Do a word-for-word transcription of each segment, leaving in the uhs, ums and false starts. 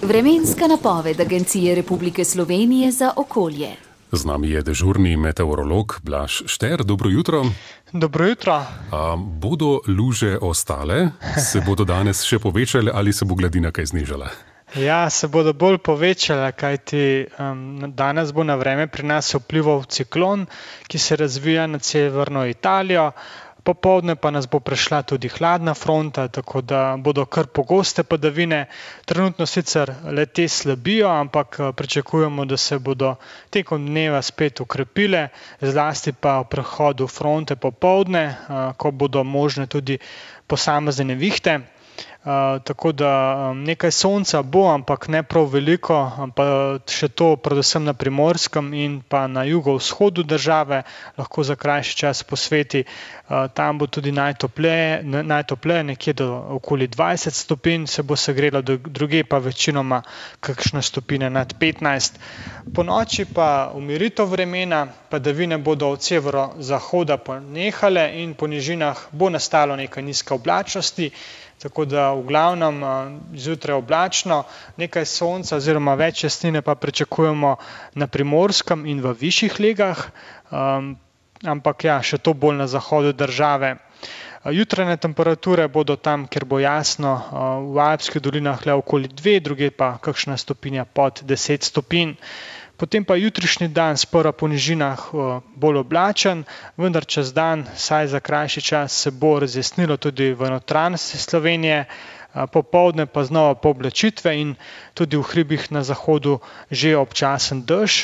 Vremenska napoved Agencije Republike Slovenije za okolje. Z nami je dežurni meteorolog Blaž Šter. Dobro jutro. Dobro jutro. A, bodo luže ostale? Se bodo danes še povečale ali se bo gladina kaj znižala? Ja, se bodo bolj povečale, kajti um, danes bo na vreme pri nas vplival ciklon, ki se razvija nad severno Italijo. Popoldne pa nas bo prešla tudi hladna fronta, tako da bodo kar pogoste padavine. Trenutno sicer le-te slabijo, ampak pričakujemo, da se bodo tekom dneva spet ukrepile, zlasti pa v prehodu fronte popoldne, ko bodo možne tudi posamezne nevihte. Uh, tako da um, nekaj sonca bo, ampak ne prav veliko, ampak še to predvsem na Primorskem in pa na jugovzhodu države, lahko za krajši čas posveti. Uh, tam bo tudi najtopleje, najtopleje, nekje do okoli dvajset stopinj se bo segrelo, druge pa večinoma kakšne stopinje nad petnajst. Po noči pa umiritev vremena, padavine bodo od severozahoda ponehale in po nižinah bo nastalo nekaj nizke oblačnosti. Tako da v glavnem zjutraj oblačno, nekaj sonca oziroma več jasnine pa pričakujemo na Primorskem in v višjih legah, um, ampak ja, še to bolj na zahodu države. Jutranje temperature bodo tam, kjer bo jasno, v Alpskih dolinah le okoli dve, druge pa kakšna stopinja pod deset stopinj. Potem pa jutrišnji dan sprva po nižinah bolj oblačen, vendar čez dan, saj za krajši čas, se bo razjasnilo tudi v notranjosti Slovenije, popoldne pa znova pooblačitve in tudi v hribih na zahodu že občasen dež.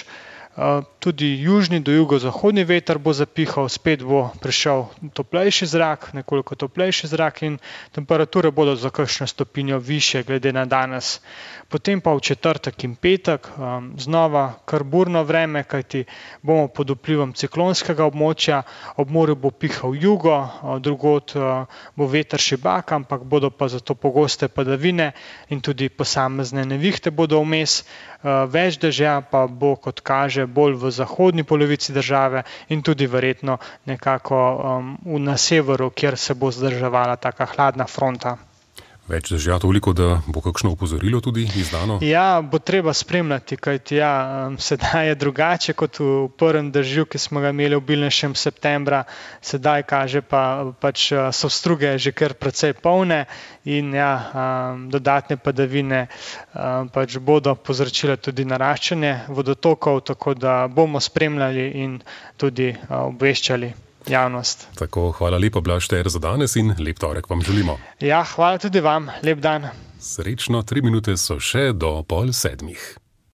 Tudi južni do jugozahodni veter bo zapihal, spet bo prišel toplejši zrak, nekoliko toplejši zrak in temperature bodo za kakšno stopinjo višje glede na danes. Potem pa v četrtek in petek znova kar burno vreme, kajti bomo pod vplivom ciklonskega območja, ob morju bo pihal jugo, drugod bo veter šibak, ampak bodo pa zato pogoste padavine in tudi posamezne nevihte bodo vmes. Več dežja pa bo, kot kaže, bolj v zahodni polovici države in tudi verjetno nekako um, na severu, kjer se bo zdrževala taka hladna fronta. Več dežja toliko, da bo kakšno opozorilo tudi izdano? Ja, bo treba spremljati, kajti ja, sedaj je drugače kot v prvem dežju, ki smo ga imeli obilnejšem septembra. Sedaj kaže pa, pač so struge že kar precej polne in ja, dodatne padavine pač bodo povzročile tudi naraščanje vodotokov, tako da bomo spremljali in tudi obveščali javnost. Tako, hvala lepa, Blaž Šter, za danes in lep torek vam želimo. Ja, hvala tudi vam. Lep dan. Srečno, tri minute so še do pol sedmih.